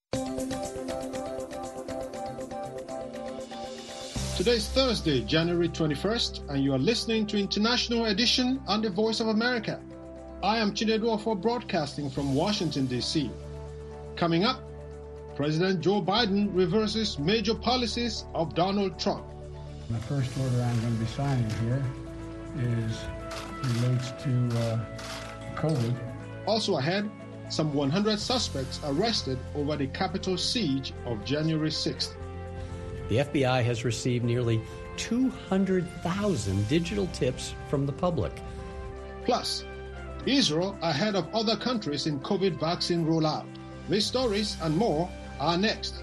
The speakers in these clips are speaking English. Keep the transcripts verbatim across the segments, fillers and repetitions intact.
Today is Thursday, January twenty-first, and you are listening to International Edition on the Voice of America. I am Chinedu for broadcasting from Washington, D C. Coming up, President Joe Biden reverses major policies of Donald Trump. The first order I'm going to be signing here is relates to uh, COVID. Also ahead, some one hundred suspects arrested over the Capitol siege of January sixth. The F B I has received nearly two hundred thousand digital tips from the public. Plus, Israel ahead of other countries in COVID vaccine rollout. These stories and more are next.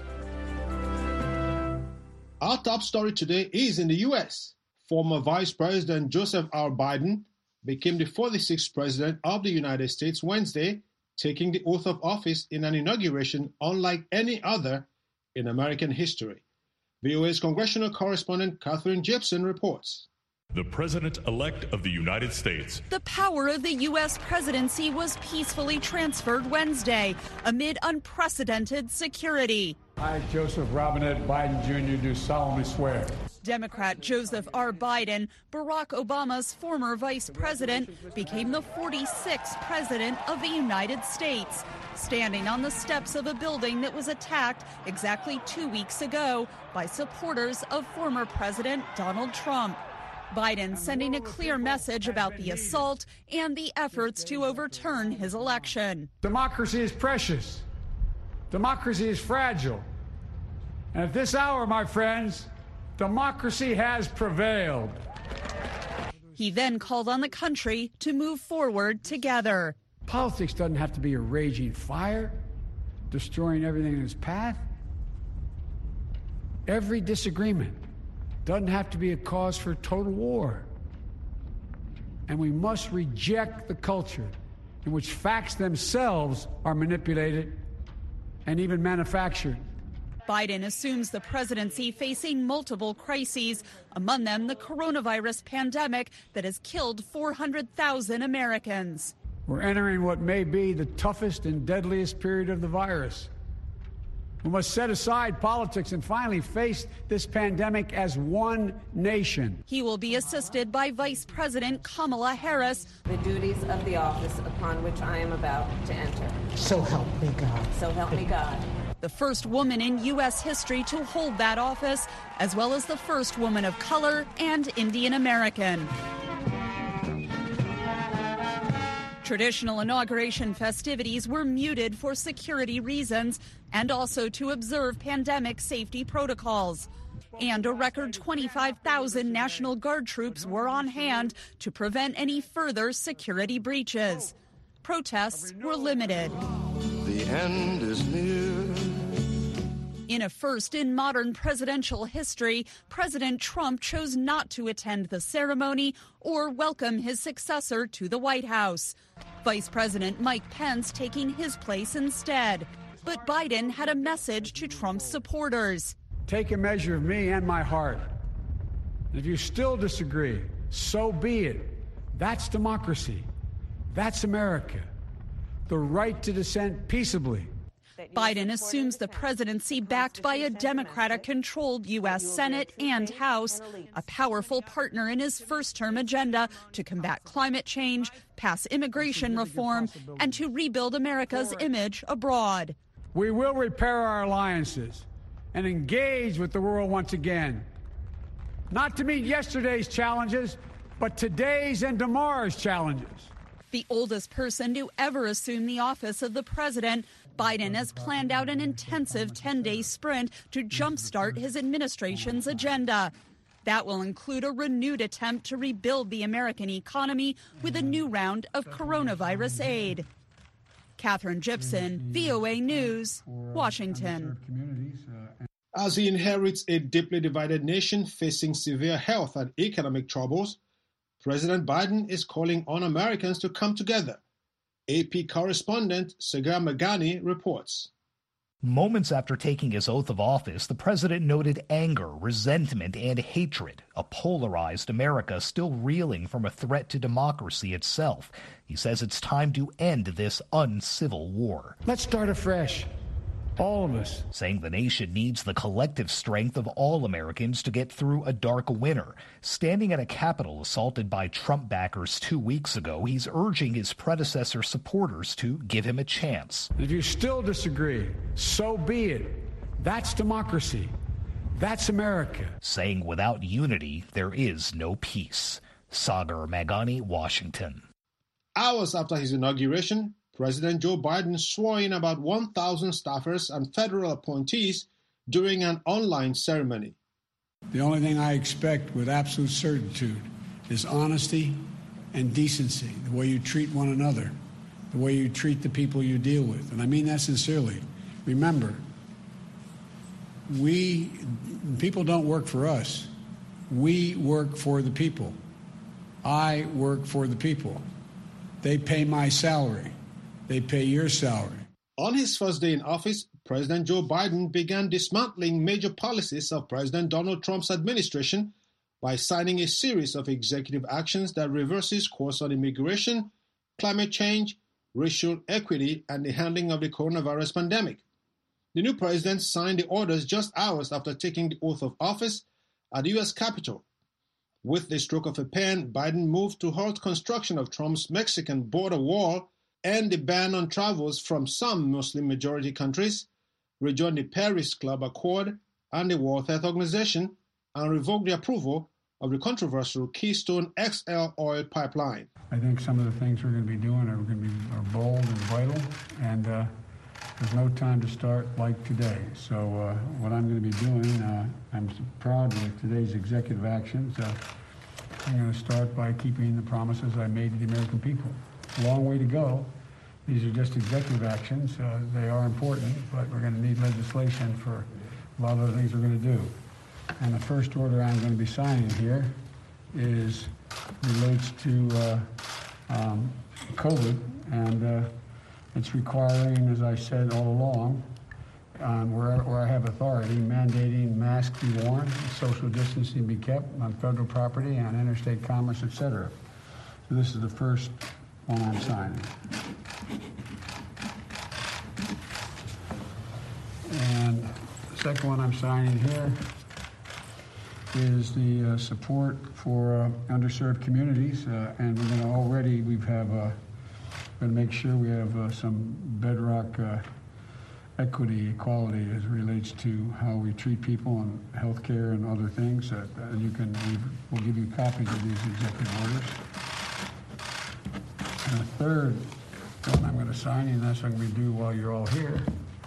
Our top story today is in the U S. Former Vice President Joseph R. Biden became the forty-sixth President of the United States Wednesday, taking the oath of office in an inauguration unlike any other in American history. V O A's congressional correspondent Katherine Gibson reports. The President-elect of the United States. The power of the U S presidency was peacefully transferred Wednesday amid unprecedented security. I, Joseph Robinette Biden Junior, do solemnly swear. Democrat Joseph R. Biden, Barack Obama's former vice president, became the forty-sixth president of the United States, standing on the steps of a building that was attacked exactly two weeks ago by supporters of former President Donald Trump. Biden sending a clear message about the assault and the efforts to overturn his election. Democracy is precious. Democracy is fragile. And at this hour, my friends, democracy has prevailed. He then called on the country to move forward together. Politics doesn't have to be a raging fire, destroying everything in its path. Every disagreement doesn't have to be a cause for total war. And we must reject the culture in which facts themselves are manipulated and even manufactured. Biden assumes the presidency facing multiple crises, among them the coronavirus pandemic that has killed four hundred thousand Americans. We're entering what may be the toughest and deadliest period of the virus. We must set aside politics and finally face this pandemic as one nation. He will be assisted by Vice President Kamala Harris. The duties of the office upon which I am about to enter. So help me God. So help me God. The first woman in U S history to hold that office, as well as the first woman of color and Indian American. Traditional inauguration festivities were muted for security reasons and also to observe pandemic safety protocols. And a record twenty-five thousand National Guard troops were on hand to prevent any further security breaches. Protests were limited. The end is near. In a first in modern presidential history, President Trump chose not to attend the ceremony or welcome his successor to the White House. Vice President Mike Pence taking his place instead. But Biden had a message to Trump's supporters. Take a measure of me and my heart. If you still disagree, so be it. That's democracy. That's America. The right to dissent peaceably. Biden assumes the presidency backed by a Democratic-controlled U S Senate and House, a powerful partner in his first-term agenda to combat climate change, pass immigration reform, and to rebuild America's image abroad. We will repair our alliances and engage with the world once again, not to meet yesterday's challenges, but today's and tomorrow's challenges. The oldest person to ever assume the office of the president, Biden has planned out an intensive ten-day sprint to jumpstart his administration's agenda. That will include a renewed attempt to rebuild the American economy with a new round of coronavirus aid. Katherine Gibson, V O A News, Washington. As he inherits a deeply divided nation facing severe health and economic troubles, President Biden is calling on Americans to come together. A P correspondent Sagar Meghani reports. Moments after taking his oath of office, the president noted anger, resentment, and hatred, a polarized America still reeling from a threat to democracy itself. He says it's time to end this uncivil war. Let's start afresh. All of us. Saying the nation needs the collective strength of all Americans to get through a dark winter. Standing at a Capitol assaulted by Trump backers two weeks ago, he's urging his predecessor supporters to give him a chance. If you still disagree, so be it. That's democracy. That's America. Saying without unity, there is no peace. Sagar Meghani, Washington. Hours after his inauguration, President Joe Biden swore in about one thousand staffers and federal appointees during an online ceremony. The only thing I expect with absolute certitude is honesty and decency, the way you treat one another, the way you treat the people you deal with. And I mean that sincerely. Remember, we, people don't work for us. We work for the people. I work for the people. They pay my salary. They pay your salary. On his first day in office, President Joe Biden began dismantling major policies of President Donald Trump's administration by signing a series of executive actions that reverses course on immigration, climate change, racial equity, and the handling of the coronavirus pandemic. The new president signed the orders just hours after taking the oath of office at the U S Capitol. With the stroke of a pen, Biden moved to halt construction of Trump's Mexican border wall and the ban on travels from some Muslim-majority countries, rejoin the Paris Club Accord and the World Health Organization, and revoke the approval of the controversial Keystone X L oil pipeline. I think some of the things we're going to be doing are going to be are bold and vital, and uh, there's no time to start like today. So uh, what I'm going to be doing, uh, I'm proud of today's executive actions. Uh, I'm going to start by keeping the promises I made to the American people. A long way to go. These are just executive actions. Uh, they are important, but we're going to need legislation for a lot of the things we're going to do. And the first order I'm going to be signing here is relates to uh, um, COVID, and uh, it's requiring, as I said all along, um, where, where I have authority, mandating masks be worn, social distancing be kept on federal property, on interstate commerce, et cetera. So this is the first one I'm signing. And the second one I'm signing here is the uh, support for uh, underserved communities, uh, and we're going to already we've have uh, going to make sure we have uh, some bedrock uh, equity, equality as it relates to how we treat people and health care and other things. Uh, and you can we'll give you copies of these executive orders. And the third one I'm going to sign, and that's what I'm going to do while you're all here,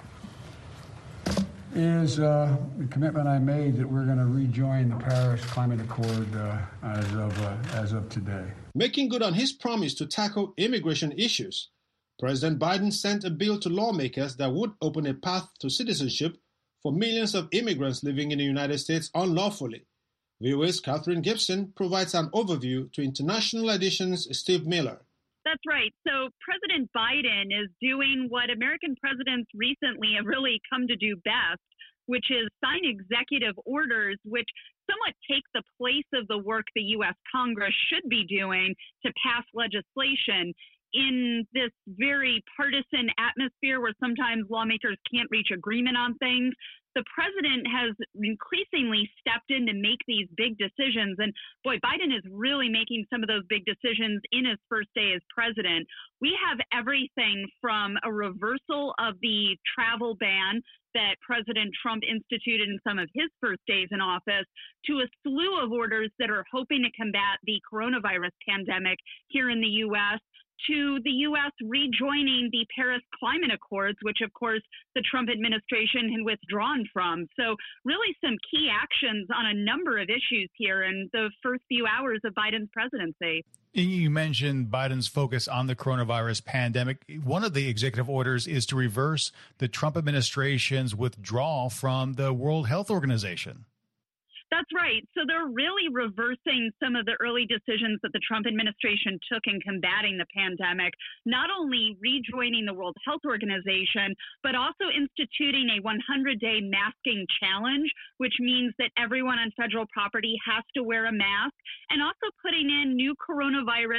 is uh, the commitment I made that we're going to rejoin the Paris Climate Accord uh, as of uh, as of today. Making good on his promise to tackle immigration issues, President Biden sent a bill to lawmakers that would open a path to citizenship for millions of immigrants living in the United States unlawfully. V O A's Catherine Gibson provides an overview to International Edition's Steve Miller. That's right. So President Biden is doing what American presidents recently have really come to do best, which is sign executive orders which somewhat take the place of the work the U S Congress should be doing to pass legislation in this very partisan atmosphere where sometimes lawmakers can't reach agreement on things. The president has increasingly stepped in to make these big decisions. And boy, Biden is really making some of those big decisions in his first day as president. We have everything from a reversal of the travel ban that President Trump instituted in some of his first days in office to a slew of orders that are hoping to combat the coronavirus pandemic here in the U S, to the U S rejoining the Paris Climate Accords, which, of course, the Trump administration had withdrawn from. So really some key actions on a number of issues here in the first few hours of Biden's presidency. You mentioned Biden's focus on the coronavirus pandemic. One of the executive orders is to reverse the Trump administration's withdrawal from the World Health Organization. That's right. So they're really reversing some of the early decisions that the Trump administration took in combating the pandemic, not only rejoining the World Health Organization, but also instituting a hundred day masking challenge, which means that everyone on federal property has to wear a mask, and also putting in new coronavirus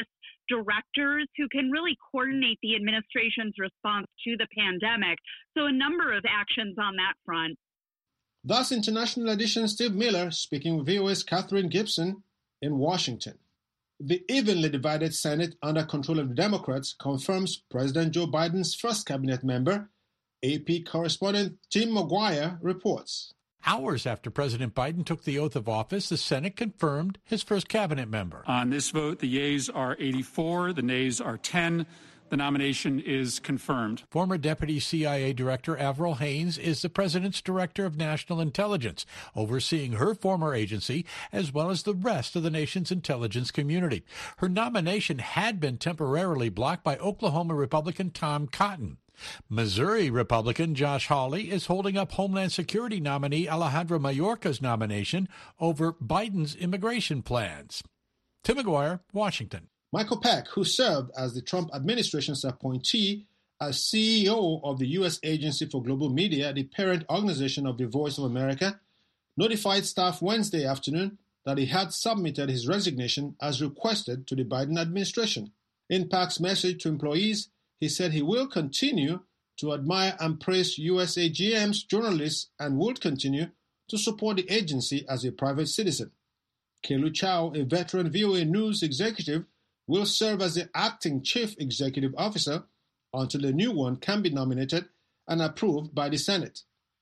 directors who can really coordinate the administration's response to the pandemic. So a number of actions on that front. Thus, International Edition Steve Miller speaking with V O A's Catherine Gibson in Washington. The evenly divided Senate under control of the Democrats confirms President Joe Biden's first cabinet member. A P correspondent Tim McGuire reports. Hours after President Biden took the oath of office, the Senate confirmed his first cabinet member. On this vote, the yeas are eighty-four, the nays are ten. The nomination is confirmed. Former Deputy C I A Director Avril Haines is the President's Director of National Intelligence, overseeing her former agency as well as the rest of the nation's intelligence community. Her nomination had been temporarily blocked by Oklahoma Republican Tom Cotton. Missouri Republican Josh Hawley is holding up Homeland Security nominee Alejandro Mayorkas' nomination over Biden's immigration plans. Tim McGuire, Washington. Michael Peck, who served as the Trump administration's appointee as C E O of the U S Agency for Global Media, the parent organization of the Voice of America, notified staff Wednesday afternoon that he had submitted his resignation as requested to the Biden administration. In Peck's message to employees, he said he will continue to admire and praise U S A G M's journalists and would continue to support the agency as a private citizen. Kelu Chao, a veteran V O A News executive, will serve as the acting chief executive officer until a new one can be nominated and approved by the Senate.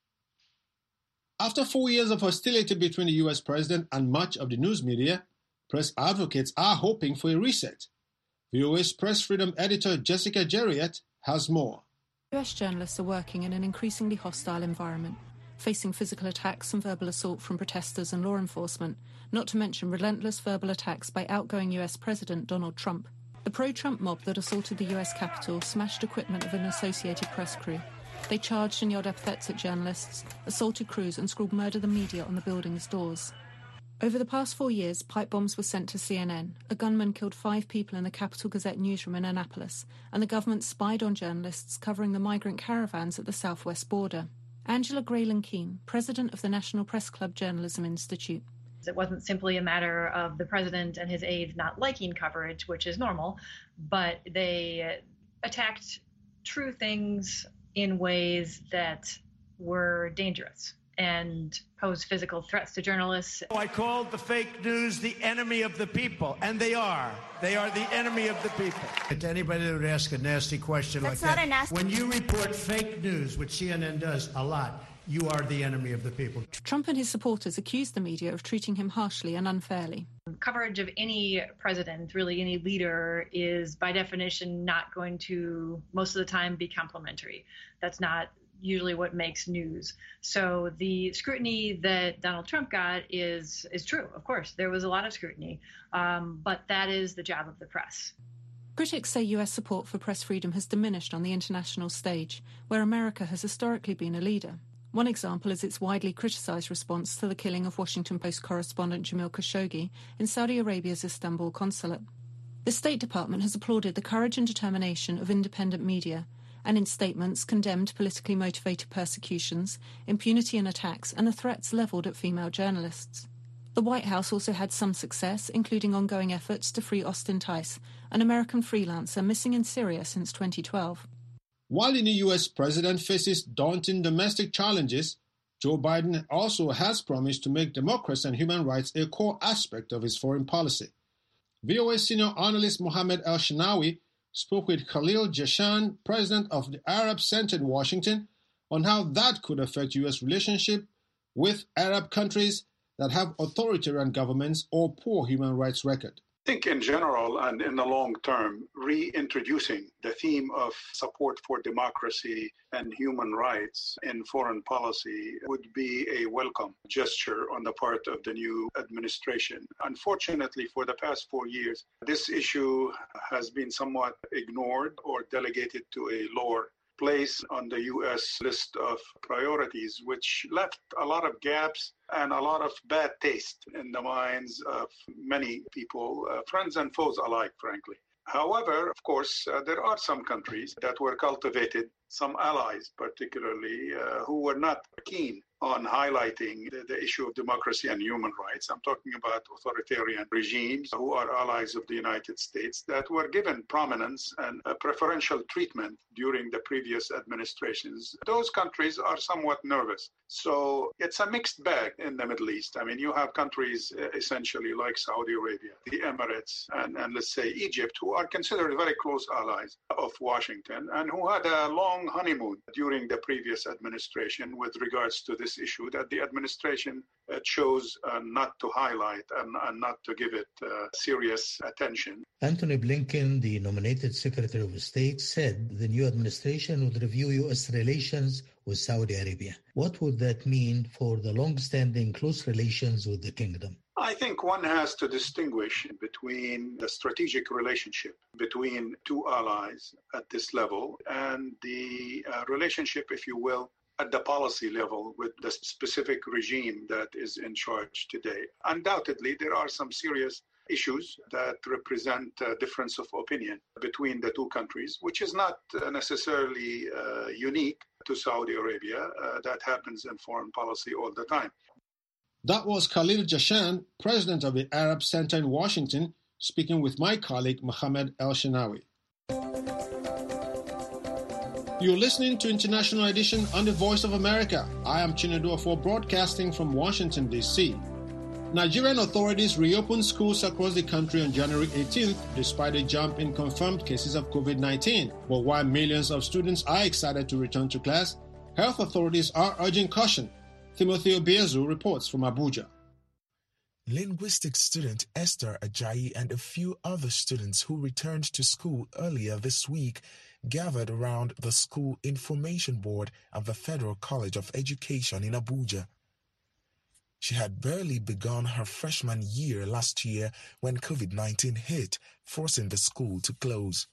After four years of hostility between the U S president and much of the news media, press advocates are hoping for a reset. V O A's press freedom editor Jessica Jerriett has more. U S journalists are working in an increasingly hostile environment, facing physical attacks and verbal assault from protesters and law enforcement, not to mention relentless verbal attacks by outgoing U S President Donald Trump. The pro-Trump mob that assaulted the U S Capitol smashed equipment of an Associated Press crew. They charged and yelled epithets at journalists, assaulted crews and scrawled "Murder the Media" on the building's doors. Over the past four years, pipe bombs were sent to C N N. A gunman killed five people in the Capital Gazette newsroom in Annapolis, and the government spied on journalists covering the migrant caravans at the southwest border. Angela Grayling-Keane, president of the National Press Club Journalism Institute. It wasn't simply a matter of the president and his aides not liking coverage, which is normal, but they attacked true things in ways that were dangerous and posed physical threats to journalists. I called the fake news the enemy of the people, and they are. They are the enemy of the people. To anybody that would ask a nasty question That's like not that, a nasty- when you report fake news, which C N N does a lot, you are the enemy of the people. Trump and his supporters accused the media of treating him harshly and unfairly. Coverage of any president, really any leader, is by definition not going to, most of the time, be complimentary. That's not usually what makes news. So the scrutiny that Donald Trump got is is true. Of course, there was a lot of scrutiny, um, but that is the job of the press. Critics say U S support for press freedom has diminished on the international stage, where America has historically been a leader. One example is its widely criticised response to the killing of Washington Post correspondent Jamil Khashoggi in Saudi Arabia's Istanbul consulate. The State Department has applauded the courage and determination of independent media, and in statements condemned politically motivated persecutions, impunity and attacks, and the threats levelled at female journalists. The White House also had some success, including ongoing efforts to free Austin Tice, an American freelancer missing in Syria since twenty twelve. While the new U S president faces daunting domestic challenges, Joe Biden also has promised to make democracy and human rights a core aspect of his foreign policy. V O A senior analyst Mohammed El-Shinawi spoke with Khalil Jashan, president of the Arab Center in Washington, on how that could affect U S relationship with Arab countries that have authoritarian governments or poor human rights record. I think in general and in the long term, reintroducing the theme of support for democracy and human rights in foreign policy would be a welcome gesture on the part of the new administration. Unfortunately, for the past four years, this issue has been somewhat ignored or delegated to a lower place on the U S list of priorities, which left a lot of gaps and a lot of bad taste in the minds of many people, uh, friends and foes alike, frankly. However, of course, uh, there are some countries that were cultivated some allies, particularly, uh, who were not keen on highlighting the, the issue of democracy and human rights. I'm talking about authoritarian regimes who are allies of the United States that were given prominence and a preferential treatment during the previous administrations. Those countries are somewhat nervous. So it's a mixed bag in the Middle East. I mean, you have countries uh, essentially like Saudi Arabia, the Emirates, and, and let's say Egypt, who are considered very close allies of Washington and who had a long honeymoon during the previous administration with regards to this issue that the administration uh, chose uh, not to highlight and, and not to give it uh, serious attention. Antony Blinken, the nominated Secretary of State, said the new administration would review U S relations with Saudi Arabia. What would that mean for the long-standing close relations with the kingdom? I think one has to distinguish between the strategic relationship between two allies at this level and the uh, relationship, if you will, at the policy level with the specific regime that is in charge today. Undoubtedly, there are some serious issues that represent a difference of opinion between the two countries, which is not necessarily uh, unique to Saudi Arabia. Uh, that happens in foreign policy all the time. That was Khalil Jashan, president of the Arab Center in Washington, speaking with my colleague Mohammed El-Shinawi. You're listening to International Edition on the Voice of America. I am Chinedu Afo, broadcasting from Washington, D C Nigerian authorities reopened schools across the country on January eighteenth, despite a jump in confirmed cases of COVID nineteen. But while millions of students are excited to return to class, health authorities are urging caution. Timothy Obiezu reports from Abuja. Linguistics student Esther Ajayi and a few other students who returned to school earlier this week gathered around the School Information Board of the Federal College of Education in Abuja. She had barely begun her freshman year last year when COVID nineteen hit, forcing the school to close.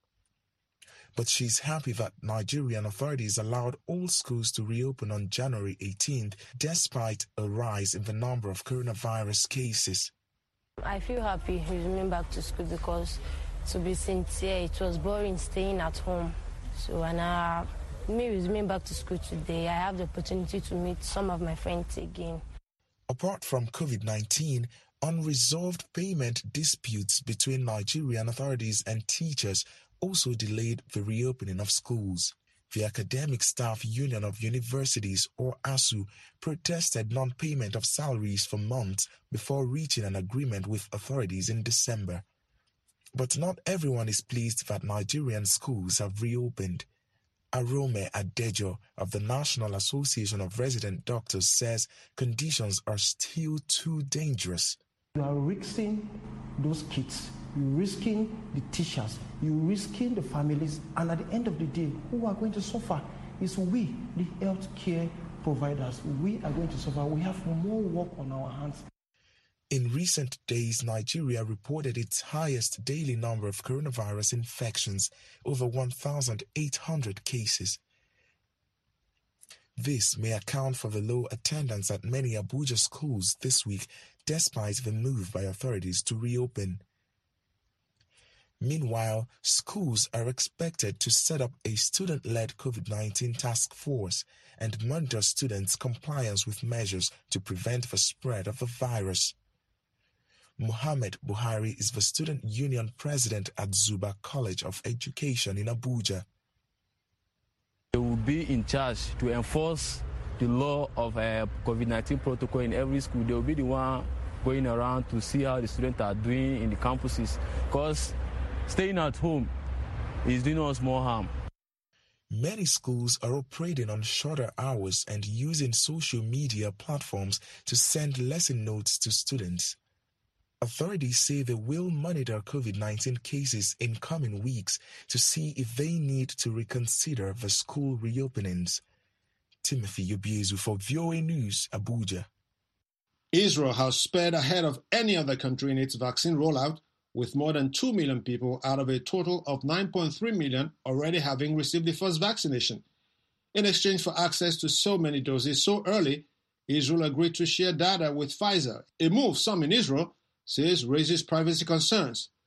But she's happy that Nigerian authorities allowed all schools to reopen on January eighteenth, despite a rise in the number of coronavirus cases. I feel happy resuming back to school because, to be sincere, it was boring staying at home. So when I, me resuming back to school today, I have the opportunity to meet some of my friends again. Apart from COVID nineteen, unresolved payment disputes between Nigerian authorities and teachers also delayed the reopening of schools. The Academic Staff Union of Universities, or ASU, protested non-payment of salaries for months before reaching an agreement with authorities in December. But not everyone is pleased that Nigerian schools have reopened. Arome Adejo of the National Association of Resident Doctors says conditions are still too dangerous. You are risking those kids, you're risking the teachers, you're risking the families, and at the end of the day, who are going to suffer is we, the health care providers. We are going to suffer. We have more work on our hands. In recent days, Nigeria reported its highest daily number of coronavirus infections, over one thousand eight hundred cases. This may account for the low attendance at many Abuja schools this week, despite the move by authorities to reopen. Meanwhile, schools are expected to set up a student-led COVID nineteen task force and monitor students' compliance with measures to prevent the spread of the virus. Muhammad Buhari is the student union president at Zuba College of Education in Abuja. They will be in charge to enforce the law of uh, COVID nineteen protocol in every school. They will be the one going around to see how the students are doing in the campuses, because staying at home is doing us more harm. Many schools are operating on shorter hours and using social media platforms to send lesson notes to students. Authorities say they will monitor COVID nineteen cases in coming weeks to see if they need to reconsider the school reopenings. Timothy Obiezu for V O A News, Abuja. Israel has sped ahead of any other country in its vaccine rollout, with more than two million people out of a total of nine point three million already having received the first vaccination. In exchange for access to so many doses so early, Israel agreed to share data with Pfizer, a move some in Israel says raises privacy concerns.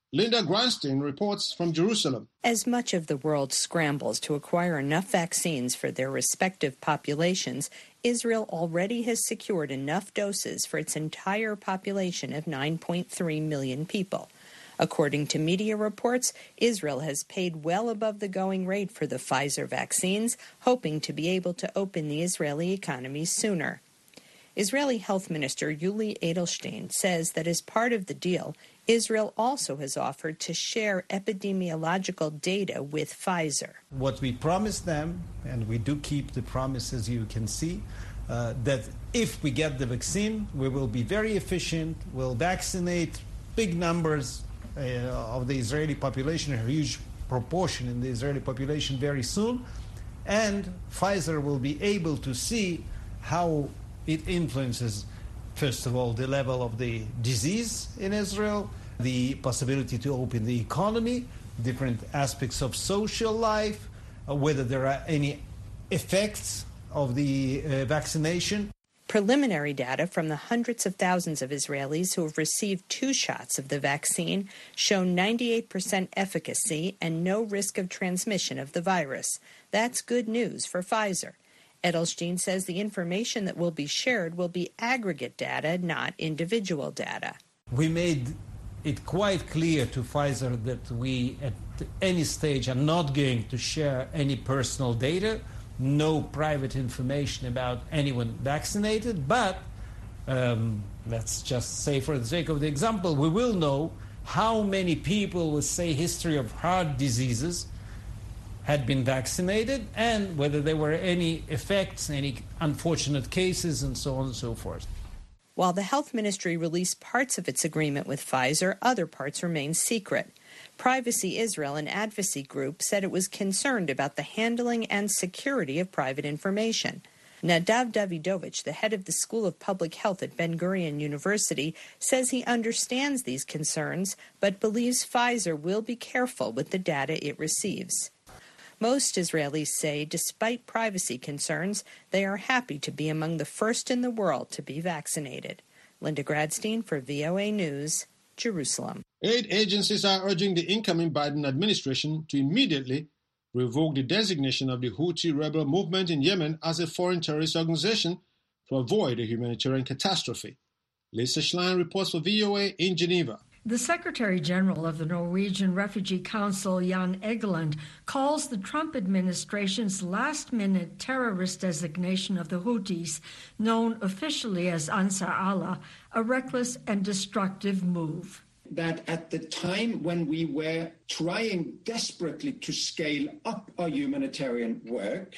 Linda Granstein reports from Jerusalem. As much of the world scrambles to acquire enough vaccines for their respective populations, Israel already has secured enough doses for its entire population of nine point three million people. According to media reports, Israel has paid well above the going rate for the Pfizer vaccines, hoping to be able to open the Israeli economy sooner. Israeli Health Minister Yuli Edelstein says that as part of the deal, Israel also has offered to share epidemiological data with Pfizer. What we promised them, and we do keep the promises, you can see, uh, that if we get the vaccine, we will be very efficient, we'll vaccinate big numbers uh, of the Israeli population, a huge proportion in the Israeli population very soon, and Pfizer will be able to see how it influences, first of all, the level of the disease in Israel, the possibility to open the economy, different aspects of social life, uh, whether there are any effects of the uh, vaccination. Preliminary data from the hundreds of thousands of Israelis who have received two shots of the vaccine show ninety-eight percent efficacy and no risk of transmission of the virus. That's good news for Pfizer. Edelstein says the information that will be shared will be aggregate data, not individual data. We made it quite clear to Pfizer that we, at any stage, are not going to share any personal data, no private information about anyone vaccinated, but um, let's just say, for the sake of the example, we will know how many people with, say, history of heart diseases had been vaccinated, and whether there were any effects, any unfortunate cases, and so on and so forth. While the health ministry released parts of its agreement with Pfizer, other parts remain secret. Privacy Israel, an advocacy group, said it was concerned about the handling and security of private information. Nadav Davidovich, the head of the School of Public Health at Ben-Gurion University, says he understands these concerns, but believes Pfizer will be careful with the data it receives. Most Israelis say, despite privacy concerns, they are happy to be among the first in the world to be vaccinated. Linda Gradstein for V O A News, Jerusalem. Aid agencies are urging the incoming Biden administration to immediately revoke the designation of the Houthi rebel movement in Yemen as a foreign terrorist organization to avoid a humanitarian catastrophe. Lisa Schlein reports for V O A in Geneva. The Secretary General of the Norwegian Refugee Council, Jan Egeland, calls the Trump administration's last-minute terrorist designation of the Houthis, known officially as Ansar Allah, a reckless and destructive move. That at the time when we were trying desperately to scale up our humanitarian work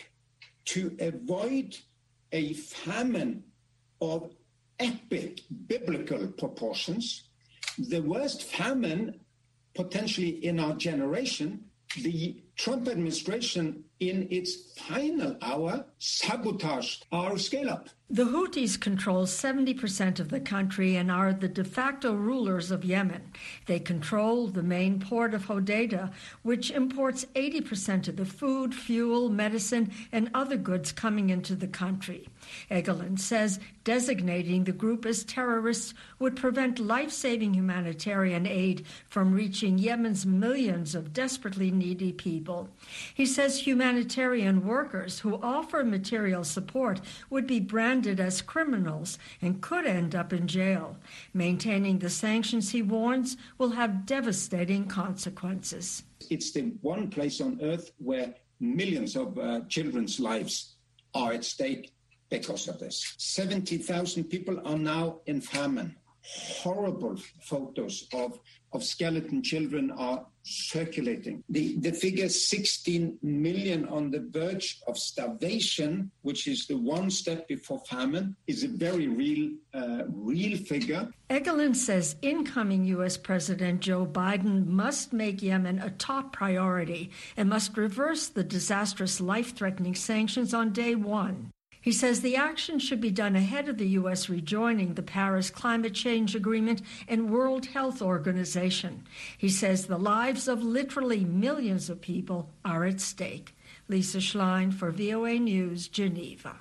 to avoid a famine of epic biblical proportions, the worst famine potentially in our generation, the Trump administration in its final hour sabotaged our scale-up. The Houthis control seventy percent of the country and are the de facto rulers of Yemen. They control the main port of Hodeidah, which imports eighty percent of the food, fuel, medicine, and other goods coming into the country. Egeland says designating the group as terrorists would prevent life-saving humanitarian aid from reaching Yemen's millions of desperately needy people. He says humanitarian workers who offer material support would be branded as criminals and could end up in jail. Maintaining the sanctions, he warns, will have devastating consequences. It's the one place on earth where millions of uh, children's lives are at stake because of this. seventy thousand people are now in famine. Horrible photos of, of skeleton children are circulating. The, the figure sixteen million on the verge of starvation, which is the one step before famine, is a very real, uh, real figure. Egeland says incoming U S President Joe Biden must make Yemen a top priority and must reverse the disastrous life-threatening sanctions on day one. He says the action should be done ahead of the U S rejoining the Paris Climate Change Agreement and World Health Organization. He says the lives of literally millions of people are at stake. Lisa Schlein for V O A News, Geneva.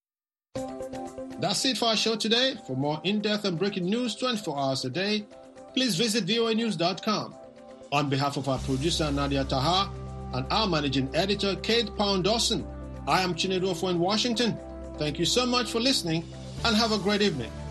That's it for our show today. For more in-depth and breaking news twenty-four hours a day, please visit V O A news dot com. On behalf of our producer, Nadia Taha, and our managing editor, Kate Pound-Dawson, I am Chinedu Ofo in Washington. Thank you so much for listening, and have a great evening.